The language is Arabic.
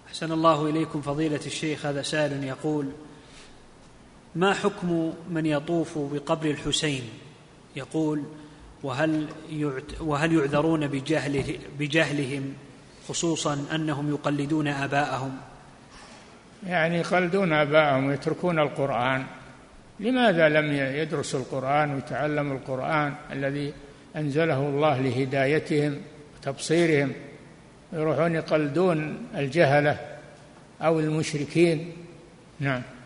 أحسن الله إليكم فضيلة الشيخ. هذا سائل يقول: ما حكم من يطوف بقبر الحسين؟ يقول: وهل يعذرون بجهلهم، خصوصا أنهم يقلدون آباءهم؟ يعني يقلدون آباءهم ويتركون القرآن. لماذا لم يدرسوا القرآن ويتعلموا القرآن الذي أنزله الله لهدايتهم وتبصيرهم، يروحون يقلدون الجهلة أو المشركين؟ نعم.